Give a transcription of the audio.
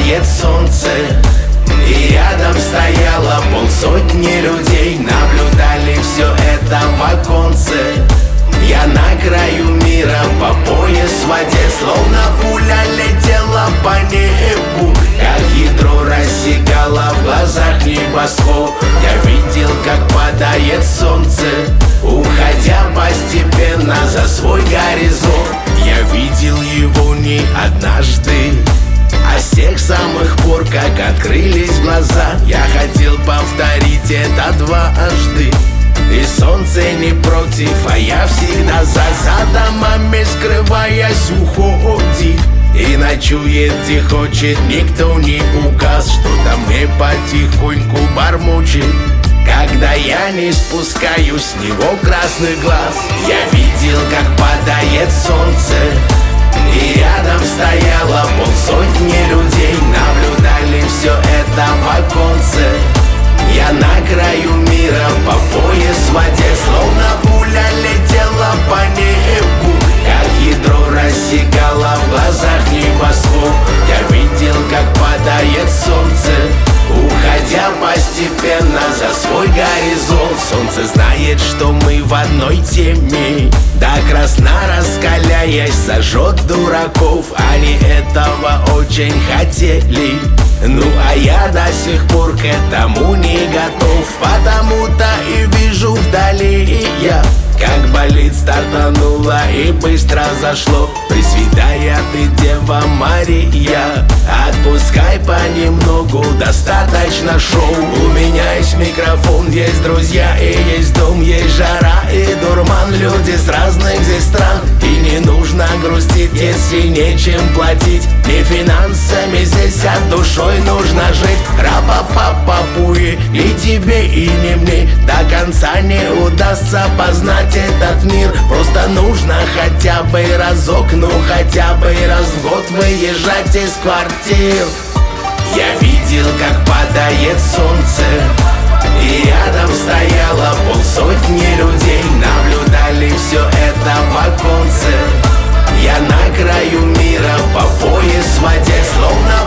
падает солнце, и рядом стояло полсотни людей. Наблюдали все это в оконце. Я на краю мира, по пояс в воде, словно пуля летела по небу, как ядро рассекало в глазах небосвод. Я видел, как падает солнце, уходя постепенно за свой горизонт. Я видел его не однажды, а с тех самых пор, как открылись глаза. Я хотел повторить это дважды, и солнце не против, а я всегда за домами, скрываясь, уходит. И ночует, где хочет, никто не указ. Что-то мне потихоньку бормочет, когда я не спускаю с него красный глаз. Я видел, как падает солнце, и рядом стояло полсотни людей. Наблюдали все это в оконце. Я на краю мира, по пояс в воде, словно пуля летела по небу, как ядро рассекало в глазах небосвод. Я видел, как падает солнце, уходя постепенно за свой горизонт. Солнце знает, что мы в одной теме, до красна раскаляясь, сожжет дураков. Они этого очень хотели, ну а я до сих пор к этому не готов. Потому-то и вижу вдали я, как болит, стартануло и быстро зашло. Пресвятая ты, Дева Мария, отпускай понемногу, достаточно шоу. У меня есть микрофон, есть друзья и есть дом, есть жара и дурман. Люди с разных здесь стран, и не нужно грустить, если нечем платить. Не финансами здесь, а душой нужно жить. Рапа-па-па-пуи, и тебе, и не мне до конца не удастся познать этот мир. Просто нужно хотя бы разок, ну хотя бы раз в год выезжать из квартир. Я видел, как падает солнце, и рядом стояло полсотни людей. Наблюдали все это в оконце. Я на краю мира, по пояс в воде, словно